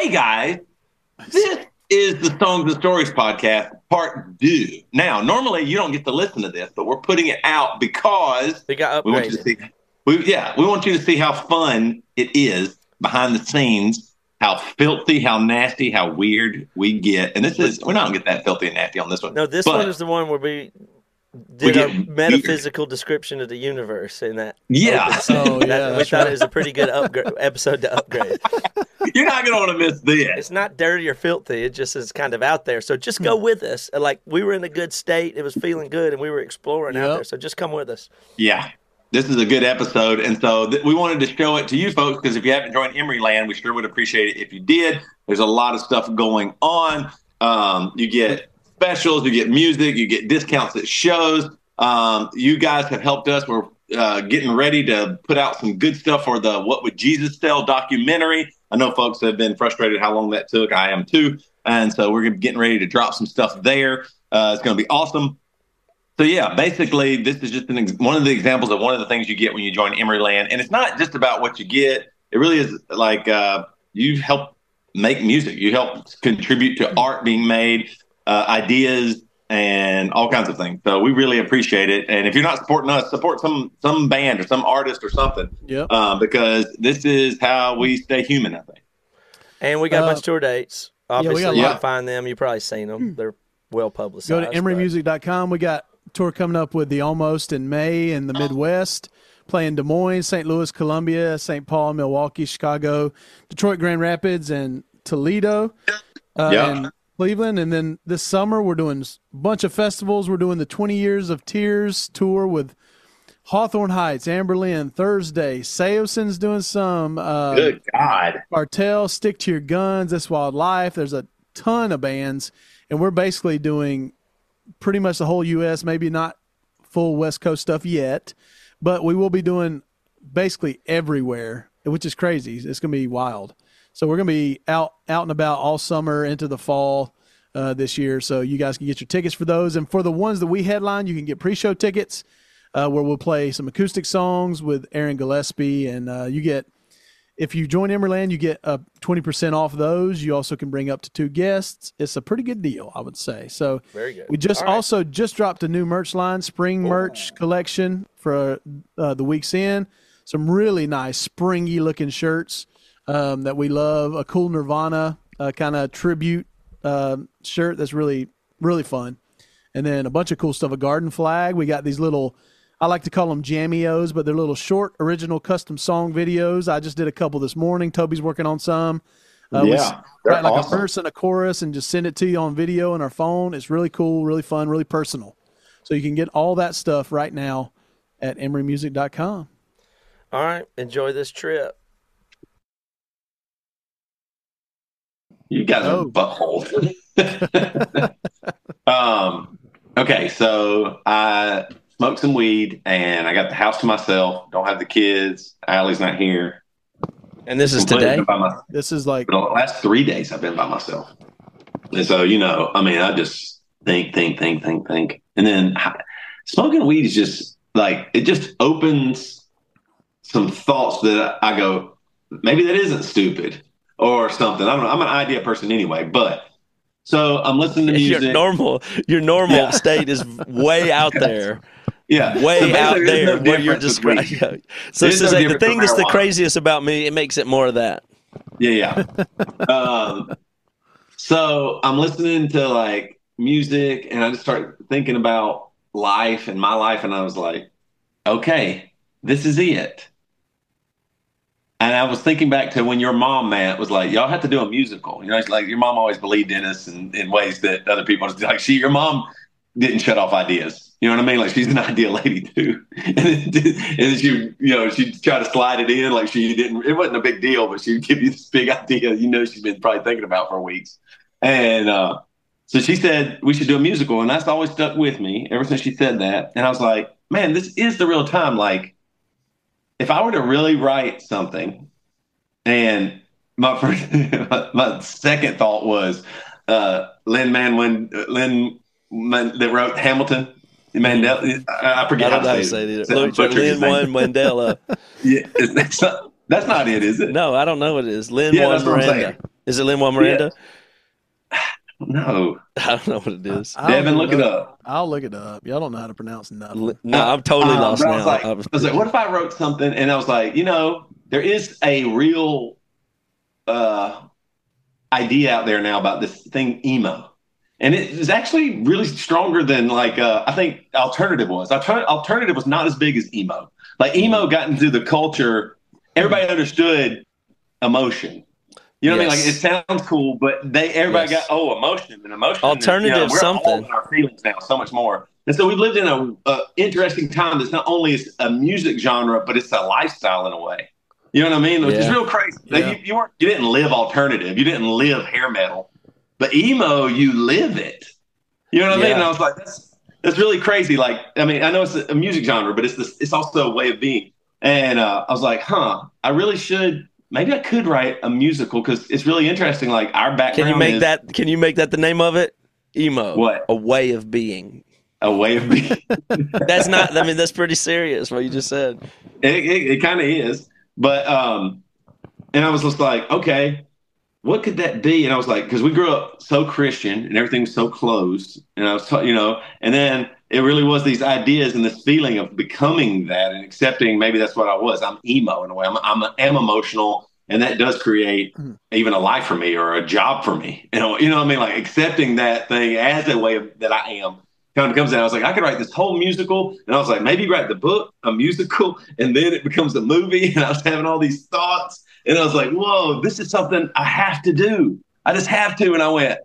Hey guys, this is the Songs and Stories podcast, part 2. Now, normally you don't get to listen to this, but we're putting it out because we got upgraded. We want you to see, we want you to see how fun it is behind the scenes, how filthy, how nasty, how weird we get. And we're not gonna get that filthy and nasty on this one. No, this one is the one where we did a metaphysical description of the universe in that. Yeah. We thought it was a pretty good episode to upgrade. You're not going to want to miss this. It's not dirty or filthy. It just is kind of out there. So just go with us. Like, we were in a good state. It was feeling good, and we were exploring out there. So just come with us. Yeah. This is a good episode. And so we wanted to show it to you folks because if you haven't joined Emeryland, we sure would appreciate it if you did. There's a lot of stuff going on. You get specials, you get music, you get discounts at shows. You guys have helped us. We're getting ready to put out some good stuff for the What Would Jesus Sell documentary. I know folks have been frustrated how long that took. I am too. And so we're getting ready to drop some stuff there. It's going to be awesome. So, yeah, basically, this is just one of the examples of one of the things you get when you join Emeryland. And it's not just about what you get. It really is like you help make music. You help contribute to art being made, ideas, and all kinds of things. So we really appreciate it. And if you're not supporting us, support some band or some artist or something. Yep. Because this is how we stay human, I think. And we got a bunch of tour dates. Obviously, you can find them. You've probably seen them. They're well publicized. Go to emerymusic.com. We got a tour coming up with the Almost in May in the Midwest. Playing Des Moines, St. Louis, Columbia, St. Paul, Milwaukee, Chicago, Detroit, Grand Rapids, and Toledo. And Cleveland. And then this summer we're doing a bunch of festivals. We're doing the 20 Years of Tears tour with Hawthorne Heights, Amber Lynn, Thursday. Seoson's doing some. Good God. Bartell, Stick to Your Guns, This Wild Life. There's a ton of bands. And we're basically doing pretty much the whole U.S., maybe not full West Coast stuff yet, but we will be doing basically everywhere, which is crazy. It's going to be wild. So we're going to be out and about all summer into the fall this year. So you guys can get your tickets for those. And for the ones that we headline, you can get pre-show tickets where we'll play some acoustic songs with Aaron Gillespie. And if you join Emeryland, you get 20% off those. You also can bring up to 2 guests. It's a pretty good deal, I would say. So very good. We just dropped a new merch line, spring merch collection for the week's end. Some really nice springy looking shirts that we love. A cool Nirvana kind of tribute shirt that's really, really fun. And then a bunch of cool stuff. A garden flag. We got these little, I like to call them jameos, but they're little short original custom song videos. I just did a couple this morning. Toby's working on some. We write like awesome. A verse and a chorus and just send it to you on video on our phone. It's really cool, really fun, really personal. So you can get all that stuff right now at emerymusic.com. All right. Enjoy this trip. You guys are buttholes. Okay, so I smoked some weed, and I got the house to myself. Don't have the kids. Allie's not here. And this is today? This is like... For the last 3 days, I've been by myself. And so, I just think. And then smoking weed is just, like, it just opens some thoughts that I go, maybe that isn't stupid. Or something. I don't know. I'm an idea person anyway, but so I'm listening to music. Your normal state is way out there. Yeah. Way out there where you're describing. So the thing that's the craziest about me, it makes it more of that. Yeah. So I'm listening to like music and I just start thinking about life and my life. And I was like, okay, this is it. And I was thinking back to when your mom, Matt, was like, y'all have to do a musical. It's like your mom always believed in us in ways that other people, like your mom didn't shut off ideas. You know what I mean? Like she's an idea lady too. And then she'd try to slide it in. Like it wasn't a big deal, but she'd give you this big idea, she's been probably thinking about for weeks. And so she said, we should do a musical. And that's always stuck with me ever since she said that. And I was like, man, this is the real time. Like, if I were to really write something, and my second thought was Lin-Manuel that wrote Hamilton. Mandela. I forget how to say it. Lin-Manuel Mandela. Yeah, that's not it, is it? No, I don't know what it is. Lin-Manuel Miranda. Is it Lin-Manuel Miranda? No. I don't know what it is. Devin, look it up. I'll look it up. Y'all don't know how to pronounce nothing. No, I'm totally lost but now. I was like, what if I wrote something and I was like, there is a real idea out there now about this thing, emo. And it is actually really stronger than I think alternative was. Alternative was not as big as emo. Like emo got into the culture. Everybody understood emotion. You know what I mean? Like it sounds cool, but everybody got emotion and emotion. Alternative we're something. All in our feelings now so much more. And so we've lived in a interesting time that's not only a music genre, but it's a lifestyle in a way. You know what I mean? Which is real crazy. Like you didn't live alternative. You didn't live hair metal, but emo, you live it. You know what I mean? And I was like, that's really crazy. Like, I mean, I know it's a music genre, but it's also a way of being. And I was like, I really should. Maybe I could write a musical because it's really interesting. Like our background. Can you make that the name of it? Emo. What? A way of being. A way of being. That's not. I mean, that's pretty serious. What you just said. It kind of is, but and I was just like, okay, what could that be? And I was like, because we grew up so Christian and everything was so closed, and I was, and then it really was these ideas and this feeling of becoming that and accepting maybe that's what I was. I'm emo in a way. I'm emotional, and that does create even a life for me or a job for me. You know what I mean? Like accepting that thing as a way of that I am kind of comes in. I was like, I could write this whole musical, and I was like, maybe write the book, a musical, and then it becomes a movie. And I was having all these thoughts, and I was like, whoa, this is something I have to do. I just have to. And I went,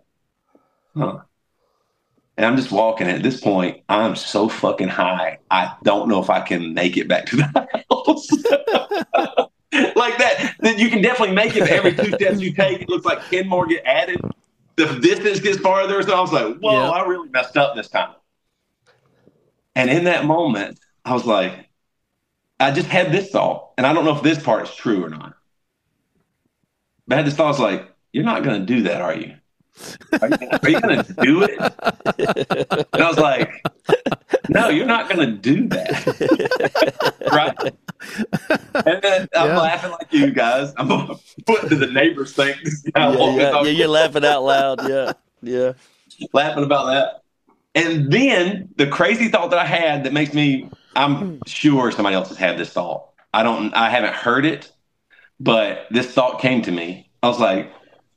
And I'm just walking. At this point, I'm so fucking high. I don't know if I can make it back to the house. Like that. Then you can definitely make it. But every 2 steps you take, it looks like 10 more get added. The distance gets farther. So I was like, whoa, I really messed up this time. And in that moment, I was like, I just had this thought. And I don't know if this part is true or not. But I had this thought. I was like, you're not going to do that, are you? Are you going to do it? And I was like, no, you're not going to do that. Right? And then I'm laughing like you guys. I'm putting to the neighbors think this guy you're laughing out loud. Yeah. Laughing about that. And then the crazy thought that I had that makes me, I'm sure somebody else has had this thought. I haven't heard it, but this thought came to me. I was like,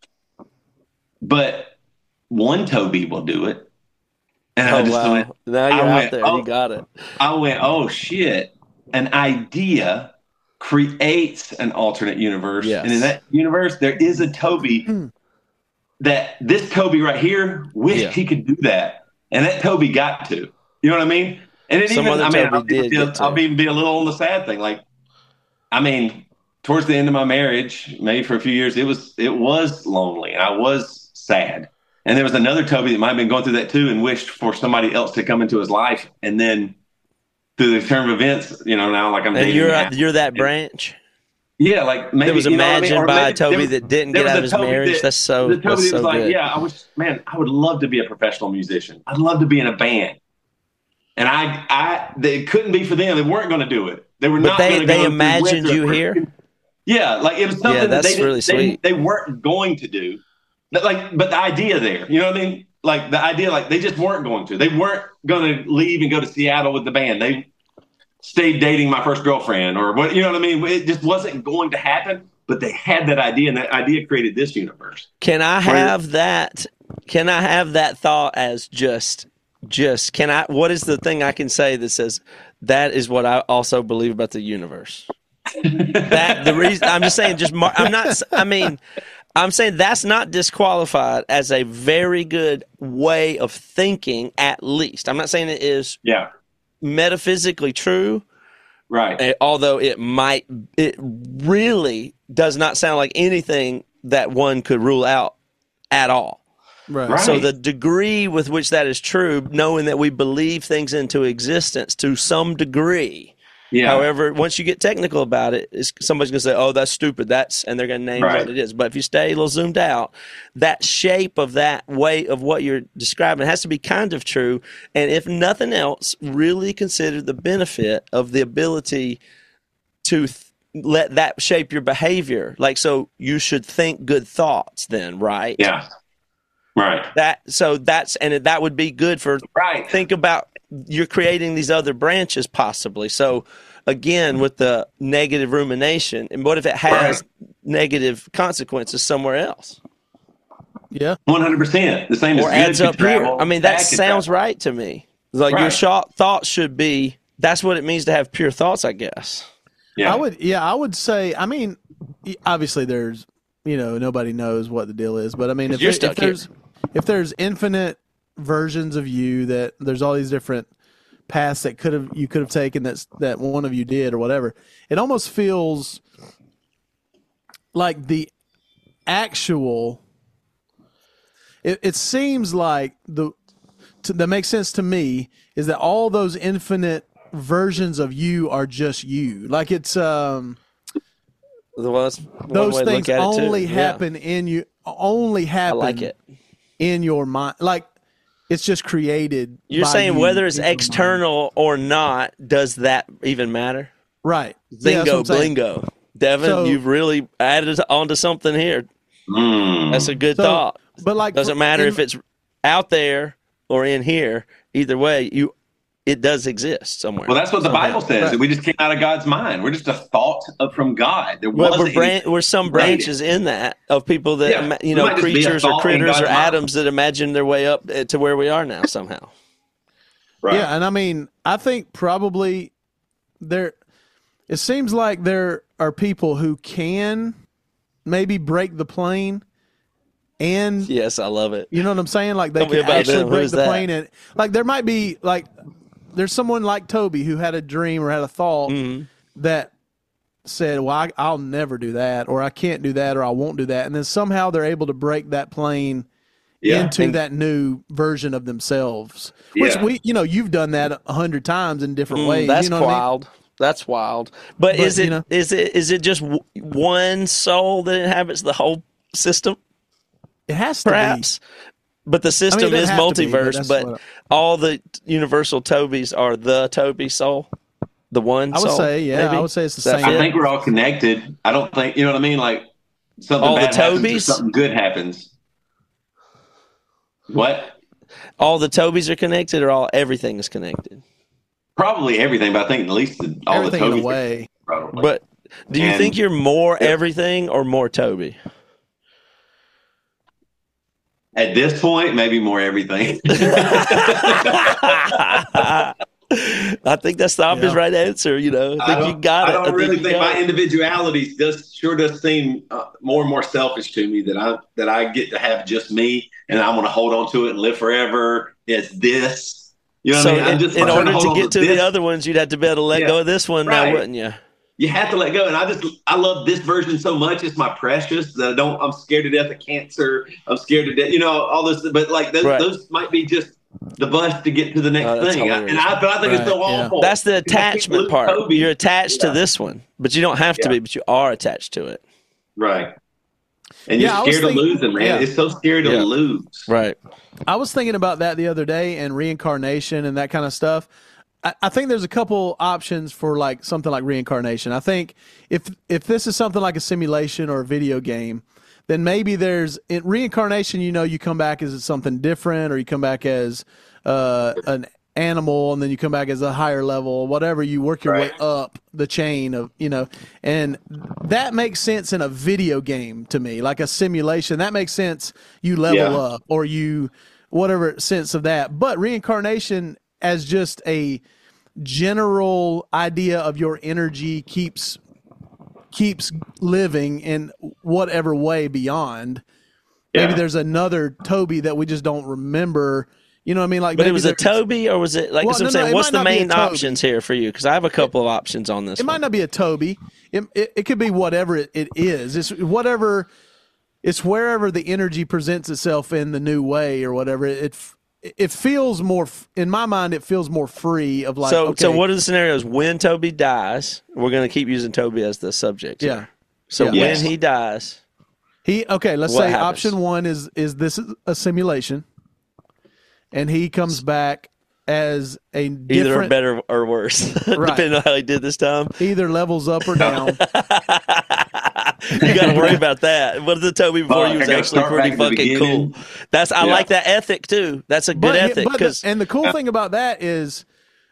but one Toby will do it. And I just went, now you're out there. You got it. I went, oh shit. An idea creates an alternate universe. Yes. And in that universe, there is a Toby that this Toby right here wished he could do that. And that Toby got to. You know what I mean? And it I'll even be a little on the sad thing. Like, I mean, towards the end of my marriage, maybe for a few years, it was lonely and I was sad. And there was another Toby that might have been going through that too and wished for somebody else to come into his life. And then through the turn of events, now like I'm dating. And you're that branch? Yeah, like maybe it was imagined by a Toby that didn't get out of his marriage. That's so good. The Toby was like, I would love to be a professional musician. I'd love to be in a band. And they couldn't be for them. They weren't going to do it. They were not going to go. They imagined you here? Yeah, like it was something that really sweet. They weren't going to do. But the idea there, you know what I mean? Like the idea, like they just weren't going to. They weren't going to leave and go to Seattle with the band. They stayed dating my first girlfriend or what, you know what I mean? It just wasn't going to happen, but they had that idea and that idea created this universe. Can I have that thought as what is the thing I can say that says that is what I also believe about the universe? The reason I'm just saying, I'm saying that's not disqualified as a very good way of thinking, at least. I'm not saying it is metaphysically true. Right. Although it really does not sound like anything that one could rule out at all. Right. So the degree with which that is true, knowing that we believe things into existence to some degree. Yeah. However, once you get technical about it, somebody's going to say, oh, that's stupid. And they're going to name what it is. But if you stay a little zoomed out, that shape of that way of what you're describing has to be kind of true. And if nothing else, really consider the benefit of the ability to let that shape your behavior. Like, so you should think good thoughts then, right? Yeah. Right. That would be good for Right. think about you're creating these other branches possibly. So again, with the negative rumination, and what if it has negative consequences somewhere else? Yeah. 100%. The same Or as adds up here. I mean, that bad could sounds travel. right to me. Like your thoughts should be, that's what it means to have pure thoughts, I guess. Yeah. I would say, I mean, obviously there's, nobody knows what the deal is, but I mean, if there's infinite versions of you, that there's all these different paths that you could have taken that one of you did or whatever, it almost feels like the actual, it seems like that makes sense to me is that all those infinite versions of you are just you. Like it's those things only happen in you, only happen. I like it. In your mind, like it's just created. You're saying whether it's external or not, does that even matter? Right. Bingo, blingo. Devin, you've really added onto something here. That's a good thought. But like, doesn't matter if it's out there or in here. Either way, it does exist somewhere. Well, that's what the Bible says. That we just came out of God's mind. We're just a thought from God. We're some branches in that of people that creatures or critters or atoms that imagine their way up to where we are now somehow. Right. Yeah, and I mean, I think probably it seems like there are people who can maybe break the plane. And yes, I love it. You know what I'm saying? Like they can actually break the plane, and like there might be like there's someone like Toby who had a dream or had a thought that said, "Well, I'll never do that," or "I can't do that," or "I won't do that," and then somehow they're able to break that plane into that new version of themselves. Which you've done that 100 times in different ways. That's wild. I mean? That's wild. But is it just one soul that inhabits the whole system? It has to perhaps, but the system is multiverse. But all the universal Tobys are the Toby soul, the one. I would soul, say, yeah, maybe? I would say it's the same. I think we're all connected. I don't think you know what I mean. Like something all bad the happens Tobys, or something good happens. What? All the Tobys are connected, or everything is connected? Probably everything, but I think at least all everything the Tobys in a way. Probably. But do you think you're more everything or more Toby? At this point, maybe more everything. I think that's the obvious right answer. I think you got it. I don't really think my individuality sure does seem more and more selfish to me that I get to have just me and I want to hold on to it and live forever. It's this. You know what I mean? In order to get to the other ones, you'd have to be able to let go of this one now, wouldn't you? You have to let go, and I love this version so much. It's my precious. That I'm scared to death of cancer. I'm scared to death. All this, but like those might be just the bus to get to the next thing. But I think it's so awful. That's the attachment part. Toby. You're attached to this one, but you don't have to be. But you are attached to it. Right. And you're scared of losing, man. Yeah. It's so scary to lose. Right. I was thinking about that the other day and reincarnation and that kind of stuff. I think there's a couple options for like something like reincarnation. I think if this is something like a simulation or a video game, then maybe in reincarnation, you come back as something different, or you come back as an animal, and then you come back as a higher level, whatever. You work your way up the chain of, and that makes sense in a video game to me, like a simulation. That makes sense. You level up, or you whatever sense of that. But reincarnation as just a general idea of your energy keeps living in whatever way beyond. Maybe there's another Toby that we just don't remember. You know what I mean? Like, but it was a Toby, or was it like? I'm saying, what's the main options here for you? Because I have a couple of options on this. It might not be a Toby. It could be whatever it is. It's whatever. It's wherever the energy presents itself in the new way or whatever. It feels more, in my mind, it feels more free of like. So what are the scenarios? When Toby dies, we're going to keep using Toby as the subject. Yeah. Here. So when he dies, let's say happens? option one is this is a simulation, and he comes back as a Either different, better or worse, Right. depending on how he did this time. either levels up or down. You got to worry about that. What did Toby before he was I gotta actually start pretty back at the fucking cool. beginning. I Yeah. like that ethic too. That's a good ethic because and the cool thing about that is,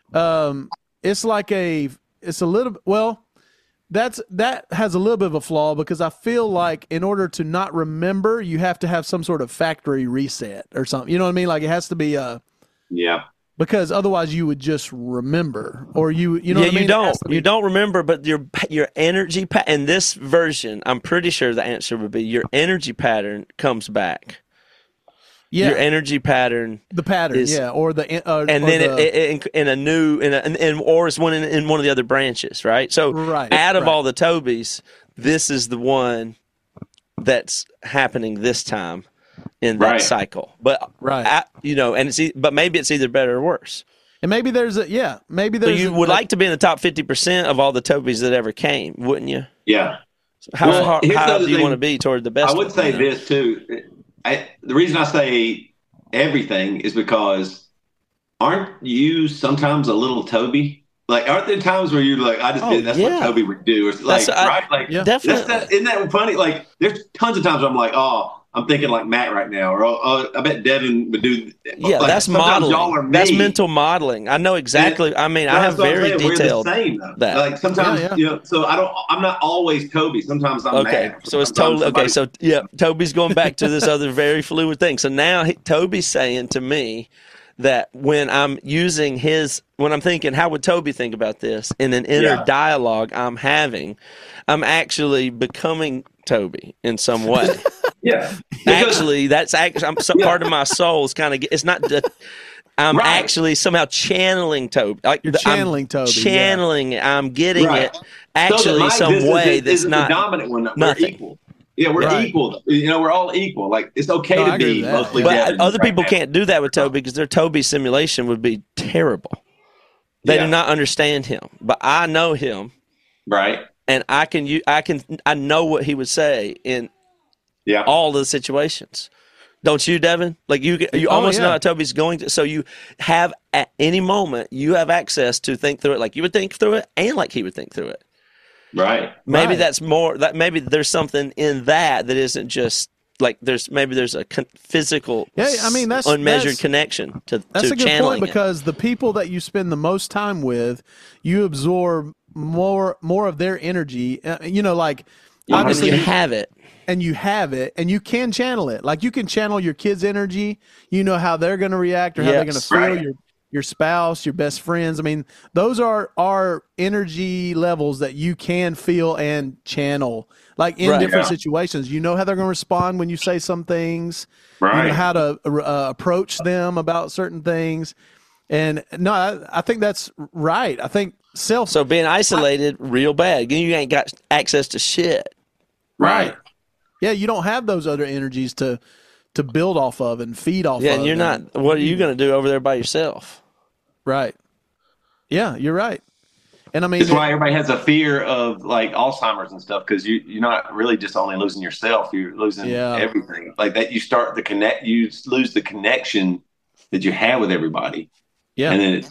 it's like it's a little well. That has a little bit of a flaw because I feel like in order to not remember, you have to have some sort of factory reset or something. You know what I mean? Like it has to be Yeah. because otherwise you would just remember or you know what I mean? You don't remember, but your energy in this version, I'm pretty sure the answer would be your energy pattern comes back. Yeah, Your energy pattern, the pattern, is- or the and or then the, or it's one in one of the other branches, right? So Right, out of right. all the Tobys, this is the one that's happening this time in that Right. cycle. But Right. but maybe it's either better or worse. and maybe there's maybe So there's you would like to be in the top 50% of all the Tobys that ever came, wouldn't you? Yeah. How Well, hard, here's the how other do you thing. want to be toward the best? I would one, say you know? this too. The reason I say everything is because aren't you sometimes a little Toby? Like, aren't there times where you're like, I just did, that's yeah. what Toby would do, or like, right? Like, Yeah. Definitely. isn't that funny? Like, there's tons of times where I'm like, oh, I'm thinking like Matt right now, or oh, I bet Devin would do. Yeah, like, that's sometimes y'all are modeling. me. That's mental modeling. I know exactly. I mean, I That's have what I'm very saying. detailed. We're the same, though. that. Like sometimes, Yeah. so I'm not always Toby. Sometimes I'm Okay, Matt. so it's Sometimes totally okay. somebody- So yeah, Toby's going back to this other very fluid thing. So now Toby's saying to me that when I'm thinking, how would Toby think about this in an inner Yeah. dialogue I'm having, I'm actually becoming Toby in some way. yeah. Actually, some part of my soul is kind of. It's not. I'm Right. actually somehow channeling Toby. Like You're channeling Toby, yeah. Channeling. I'm getting Right. it. Actually, my some existence way that's isn't not the dominant one. We're nothing. equal. Yeah, we're Right. equal. We're all equal. Like it's okay No, I to agree be with that. mostly But Devin other right people now. can't do that with Toby because their Toby simulation would be terrible. They Yeah. do not understand him, but I know him, Right. and I know what he would say in Yeah. all the situations. Don't you, Devin? Like you almost yeah. know how Toby's going to. So you have at any moment you have access to think through it, like you would think through it, and like he would think through it. Right. Maybe Right. that's more. That maybe there's something in that isn't just like there's a physical, Yeah, I mean, that's- unmeasured that's- connection to That's a good channeling point because the people that you spend the most time with, you absorb more of their energy. Like it. And obviously, you have it. and you have it, and you can channel it. Like you can channel your kids' energy. You know how they're going to react or how they're going to Yes. feel. Right. Your spouse, your best friends. I mean, those are energy levels that you can feel and channel. Like in Right. different Yeah. situations, you know how they're going to respond when you say some things. You Right. know how to approach them about certain things. And no, I think that's right. I think So being isolated, real bad. You ain't got access to shit. Right. Yeah, you don't have those other energies to build off of and feed off Yeah, of. and you're not. What are you going to do over there by yourself? Right. Yeah, you're right. And I mean, That's why everybody has a fear of like Alzheimer's and stuff because you're not really just only losing yourself; you're losing Yeah. everything. Like that, you start the connect, you lose the connection that you have with everybody, yeah, and then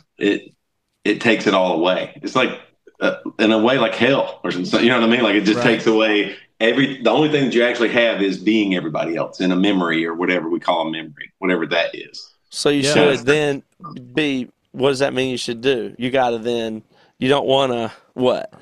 it takes it all away. It's like in a way like hell or something. You know what I mean? Like it just Right. takes away the only thing that you actually have is being everybody else in a memory or whatever we call a memory, whatever that is. So you Yeah. should then be. What does that mean? You should do. You got to then. You don't want to what?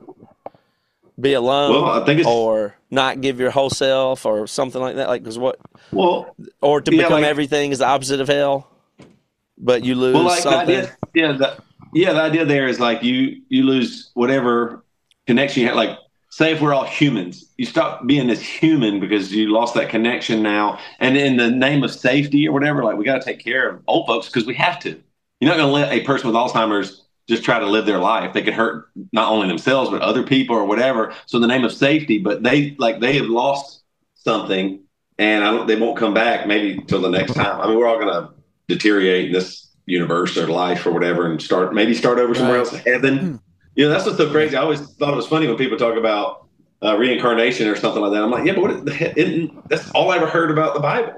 Be alone, Well, I think it's or not give your whole self, or something like that. Like, because what? well, Or to Yeah, become like- everything is the opposite of hell, but you lose well, like the something. idea, the idea there is like you lose whatever connection you have. Like, say if we're all humans, you stop being this human because you lost that connection now. And in the name of safety or whatever, like we got to take care of old folks because we have to. You're not going to let a person with Alzheimer's just try to live their life. They could hurt not only themselves but other people or whatever. So in the name of safety, but they have lost something, and they won't come back maybe till the next time. I mean, we're all going to deteriorate in this universe or life or whatever, and start over somewhere Right. else, heaven. You know, that's what's so crazy. I always thought it was funny when people talk about reincarnation or something like that. I'm like, yeah, but what the heck? That's all I ever heard about the Bible.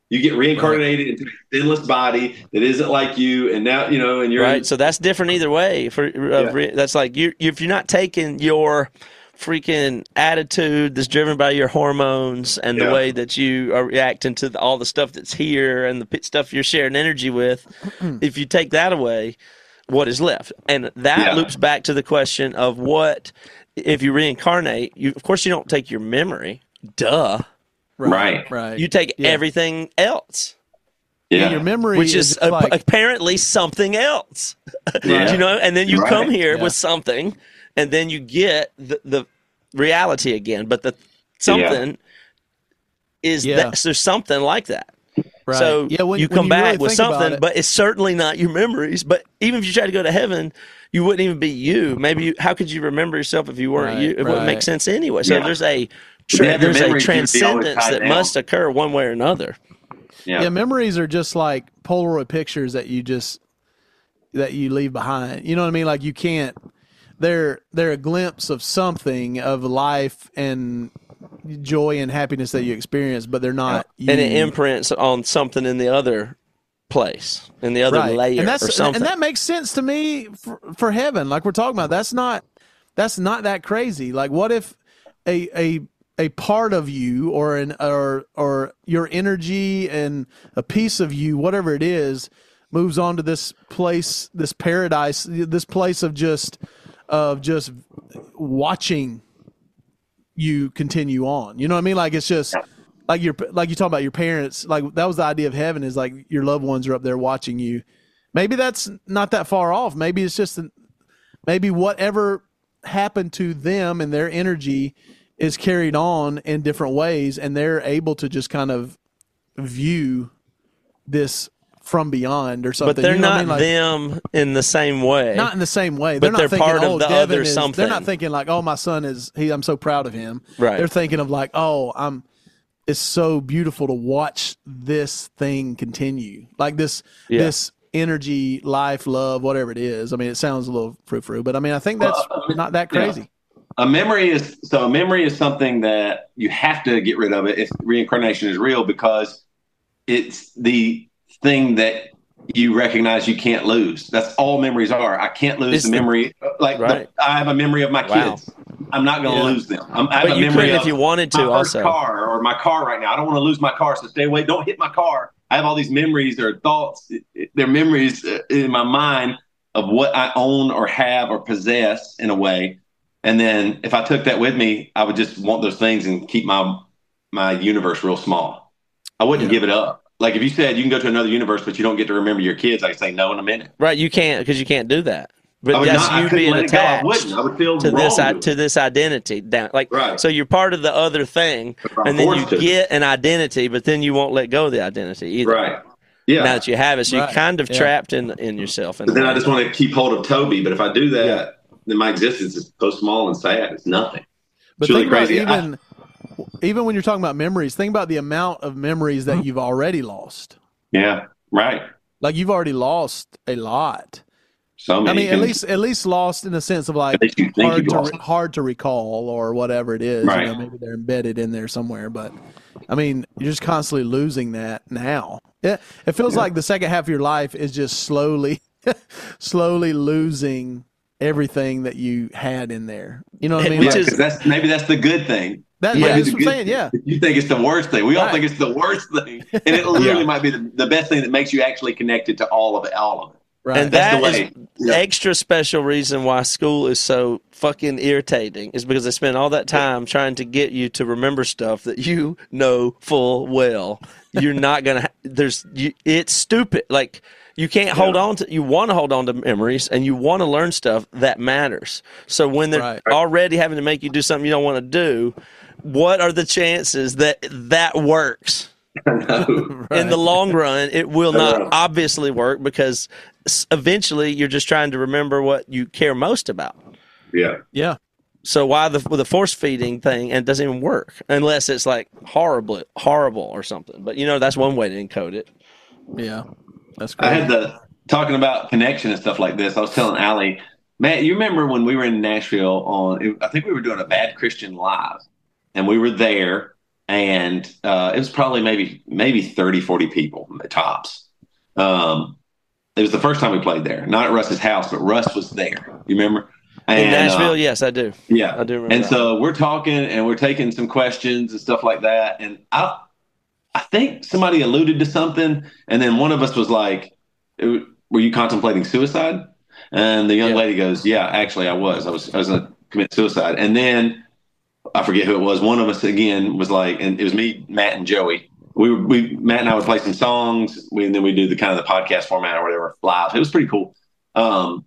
You get reincarnated into a sinless body that isn't like you, and now and you're right. So that's different either way. That's like if you're not taking your freaking attitude that's driven by your hormones and the way that you are reacting to all the stuff that's here and the stuff you're sharing energy with, if you take that away, what is left? And that loops back to the question of what if you reincarnate. Of course, you don't take your memory. Duh. Right. You take everything else. Yeah, your memory, which is apparently something else. And then you come here with something. And then you get the reality again, but the something is that there's something like that. Right. So you come back really with something, but it's certainly not your memories. But even if you try to go to heaven, you wouldn't even be you. Maybe how could you remember yourself if you weren't you? It wouldn't make sense anyway. So there's a transcendence that must occur one way or another. Yeah, memories are just like Polaroid pictures that you leave behind. You know what I mean? Like you can't. They're a glimpse of something of life and joy and happiness that you experience, but they're not. And it imprints on something in the other place, in the other layer, or something. And that makes sense to me for heaven, like we're talking about. That's not that crazy. Like, what if a part of you, or your energy and a piece of you, whatever it is, moves on to this place, this paradise, this place of just watching you continue on. You know what I mean? Like it's just like you talk about your parents. Like that was the idea of heaven, is like your loved ones are up there watching you. Maybe that's not that far off. Maybe it's just maybe whatever happened to them and their energy is carried on in different ways, and they're able to just kind of view this from beyond or something. But they're not them in the same way. Not in the same way. But they're thinking, part of the Devin other something. They're not thinking like, oh, my son I'm so proud of him. Right. They're thinking of like, oh, it's so beautiful to watch this thing continue. Like this energy, life, love, whatever it is. I mean, it sounds a little frou-frou, but I mean, I think that's not that crazy. Yeah. A memory is something that you have to get rid of it if reincarnation is real, because it's the thing that you recognize you can't lose. That's all memories are. I can't lose the memory. I have a memory of my kids. I'm not going to lose them. I have a memory if you wanted to, my also car or my car right now. I don't want to lose my car, so stay away. Don't hit my car. I have all these memories or thoughts. They're memories in my mind of what I own or have or possess in a way. And then if I took that with me, I would just want those things and keep my universe real small. I wouldn't give it up. Like if you said you can go to another universe, but you don't get to remember your kids, I could say no in a minute. Right, you can't, because you can't do that. But that's you being attached I would feel to this identity. So you're part of the other thing, and then you get an identity, but then you won't let go of the identity either. Right. Yeah. Now that you have it, so you're kind of trapped in yourself. But then I just want to keep hold of Toby. But if I do that, then my existence is so small and sad. It's nothing. But it's really crazy. Even when you're talking about memories, think about the amount of memories that you've already lost. Yeah, right. Like you've already lost a lot. So many. I mean, at least lost in the sense of like hard to recall or whatever it is. Right. Maybe they're embedded in there somewhere. But I mean, you're just constantly losing that now. It feels like the second half of your life is just slowly losing everything that you had in there. You know what I mean? Maybe that's the good thing. That's what I'm saying, yeah. You think it's the worst thing. We all think it's the worst thing. And it literally might be the best thing that makes you actually connected to all of it. Right. And that is the extra special reason why school is so fucking irritating, is because they spend all that time trying to get you to remember stuff that you know full well you're not going to it's stupid. Like you can't you want to hold on to memories and you want to learn stuff that matters. So when they're already having to make you do something you don't want to do, what are the chances that works? In the long run, it will not obviously work, because eventually you're just trying to remember what you care most about. Yeah. So why with the force feeding thing, and it doesn't even work unless it's like horrible or something. But that's one way to encode it. Yeah, that's great. I had talking about connection and stuff like this. I was telling Allie, man, you remember when we were in Nashville I think we were doing a Bad Christian Live, and we were there. and it was probably maybe 30, 40 people tops. It was the first time we played there, not at Russ's house, but Russ was there. You remember? In Nashville? Yes, I do. Yeah, I do remember. And so we're talking and we're taking some questions and stuff like that. And I think somebody alluded to something, and then one of us was like, "Were you contemplating suicide?" And the young lady goes, "Yeah, actually, I was. I was going to commit suicide." And then I forget who it was. One of us again was like, and it was me, Matt, and Joey. Matt and I would play some songs, and then we do the kind of the podcast format or whatever live. It was pretty cool. One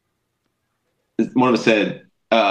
of us said,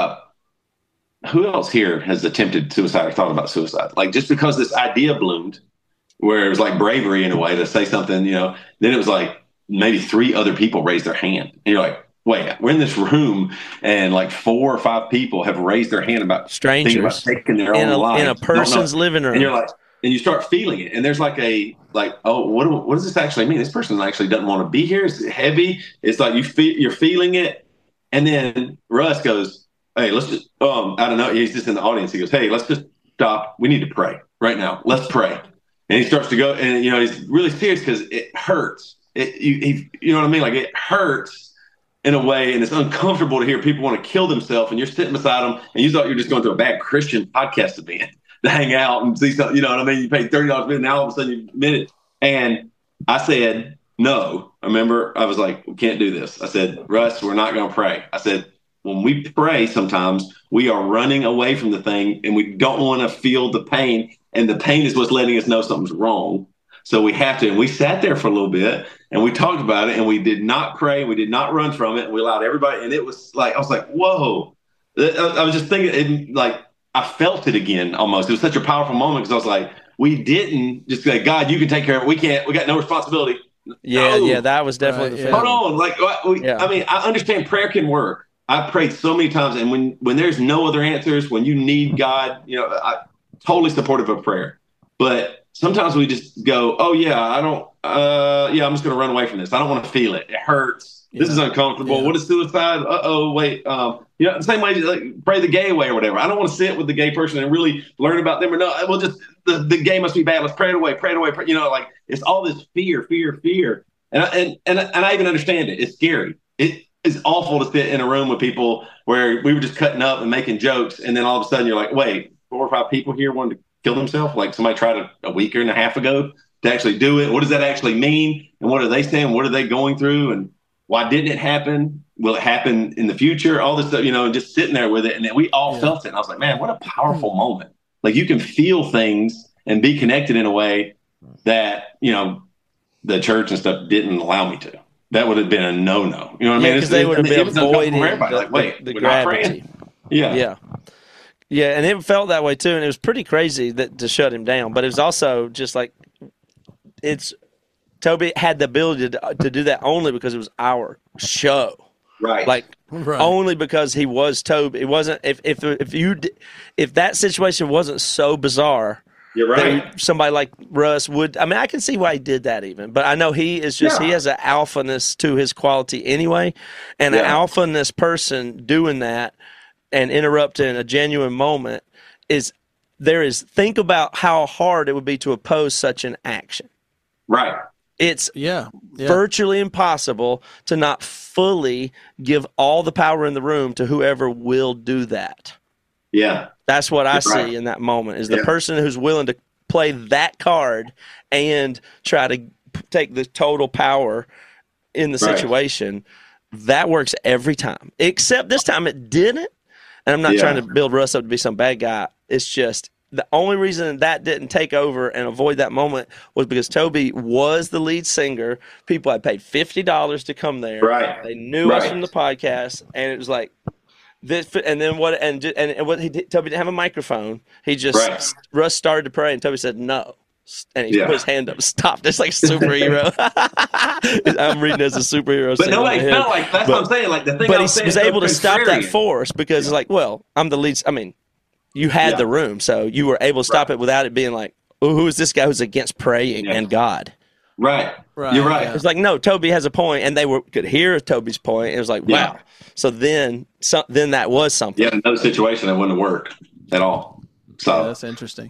"Who else here has attempted suicide or thought about suicide?" Like, just because this idea bloomed, where it was like bravery in a way to say something, then it was like maybe 3 other people raised their hand, and you're like, "Wait, we're in this room, and like 4 or 5 people have raised their hand about strangers taking their own lives in a person's living room." And you're like, and you start feeling it, and there's like oh, what does this actually mean? This person actually doesn't want to be here. It's heavy. It's like you're feeling it, and then Russ goes, "Hey, let's just I don't know." He's just in the audience. He goes, "Hey, let's just stop. We need to pray right now. Let's pray." And he starts to go, and he's really serious because it hurts. You know what I mean? Like, it hurts in a way, and it's uncomfortable to hear people want to kill themselves, and you're sitting beside them, and you thought you were just going to a bad Christian podcast event to hang out and see something. You know what I mean? You paid $30 a minute, now all of a sudden you admit it. And I said, no. I remember I was like, "We can't do this." I said, "Russ, we're not going to pray." I said, "When we pray, sometimes we are running away from the thing, and we don't want to feel the pain. And the pain is what's letting us know something's wrong. So we have to." And we sat there for a little bit, and we talked about it, and we did not pray. We did not run from it. And we allowed everybody. And it was like, I was like, whoa. I was just thinking, I felt it again almost. It was such a powerful moment because I was like, we didn't just say, "God, you can take care of it. We can't. We got no responsibility." Yeah, no. Yeah, that was definitely the Hold on. I mean, I understand prayer can work. I've prayed so many times, and when there's no other answers, when you need God, I'm totally supportive of prayer. But sometimes we just go, "Oh yeah, I'm just going to run away from this. I don't want to feel it. It hurts. This is uncomfortable. What is suicide? Wait. The same way, like, pray the gay away or whatever. I don't want to sit with the gay person and really learn about them, or no. Well, just the gay must be bad. Let's pray it away. Pray it away. Like, it's all this fear. And I even understand it. It's scary. It is awful to sit in a room with people where we were just cutting up and making jokes, and then all of a sudden you're like, "Wait, 4 or 5 people here wanted to kill themselves?" Like, somebody tried a week and a half ago to actually do it. What does that actually mean? And what are they saying? What are they going through? And why didn't it happen? Will it happen in the future? All this stuff, and just sitting there with it. And then we all felt it. And I was like, man, what a powerful moment. Like, you can feel things and be connected in a way that, the church and stuff didn't allow me to. That would have been a no-no. You know what I mean? Because they would have been avoiding the gravity. Yeah. And it felt that way too. And it was pretty crazy to shut him down. But it was also just like, Toby had the ability to do that only because it was our show. Right. Like, only because he was Toby. It wasn't, if that situation wasn't so bizarre, you're right, somebody like Russ would. I mean, I can see why he did that even, but I know he is just he has an alphaness to his quality anyway, and an alphaness person doing that and interrupting a genuine moment think about how hard it would be to oppose such an action. Right. It's virtually impossible to not fully give all the power in the room to whoever will do that. Yeah. That's what I see in that moment, is the person who's willing to play that card and try to take the total power in the situation. That works every time. Except this time it didn't. And I'm not trying to build Russ up to be some bad guy. It's just the only reason that didn't take over and avoid that moment was because Toby was the lead singer. People had paid $50 to come there. Right. They knew us from the podcast, and it was like this. And then what? And what he did, Toby didn't have a microphone. He just Russ started to pray, and Toby said no. And he put his hand up, stopped. It's like superhero. I'm reading as a superhero. But nobody felt like that's what I'm saying. Like, the thing, but he was able to stop that force because it's like, well, I'm the lead. I mean, you had the room, so you were able to stop it without it being like, oh, who is this guy who's against praying and God? Right. You're right. It's like, no, Toby has a point, and they could hear Toby's point. It was like, wow. So then that was something. Yeah, in another situation, that wouldn't have worked at all. So that's interesting.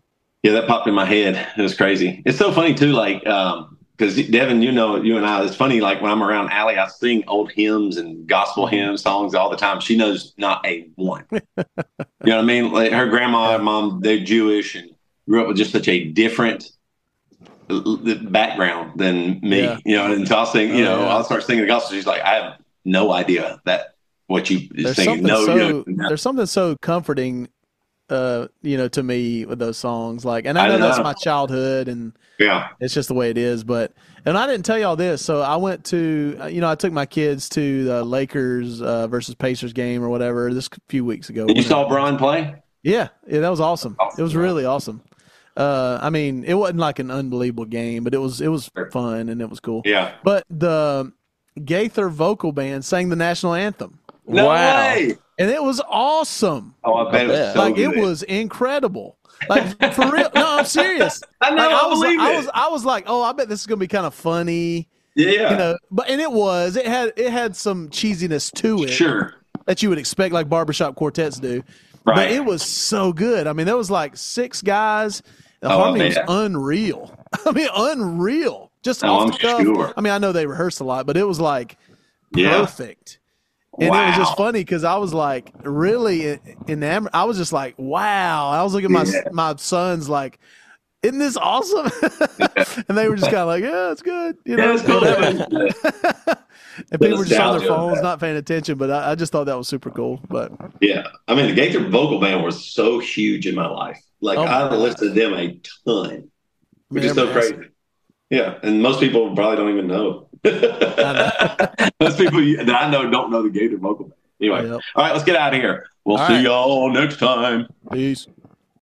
Yeah, that popped in my head. It was crazy. It's so funny too, like because Devin, you know, you and I, it's funny. Like when I'm around Allie, I sing old hymns and gospel hymn songs all the time. She knows not a one. You know what I mean? Like her grandma and mom, they're Jewish and grew up with just such a different background than me. Yeah. You know, and so I'll sing. You know, yeah. I'll start singing the gospel. She's like, I have no idea that what you There's singing. something No, so you know, there's something so comforting, you know, to me with those songs. Like, and I know that's my childhood, and yeah, it's just the way it is. But and I didn't tell y'all this, so I went to, you know, I took my kids to the Lakers versus Pacers game or whatever this few weeks ago. you saw Brian play? Yeah, that was awesome. It was really awesome. I mean, it wasn't like an unbelievable game, but it was fun and it was cool. Yeah. But the Gaither vocal band sang the national anthem. No Wow. way. And it was awesome. Oh, I bet it was so Like good. it was incredible. Like for real. No, I'm serious. I know. Like, I believe it. I was like, oh, I bet this is gonna be kind of funny. Yeah. You know, but and it was. It had some cheesiness to it Sure. that you would expect, like barbershop quartets do. Right. But it was so good. I mean, there was like 6 guys. The Oh, harmony was man. unreal. I mean, unreal. Just Oh, off I'm the cuff. sure. I mean, I know they rehearsed a lot, but it was like Yeah. perfect. And it was just Wow. funny because I was like really enamored. I was just like, wow. I was looking at my sons like, isn't this awesome? And they were just kind of like, yeah, it's good. You know, Yeah, it's cool. whatever. And people were just on their nostalgia. phones, not paying attention. But I just thought that was super cool. But Yeah. I mean, the Gaither vocal band was so huge in my life. Like, Oh, my I God. listened to them a ton, which Man, is so they're crazy. Yeah. And most people probably don't even know. know. Most people that I know don't know the Gaither vocal band. Anyway. Yep. All right, let's get out of here. We'll All see right. y'all next time. Peace.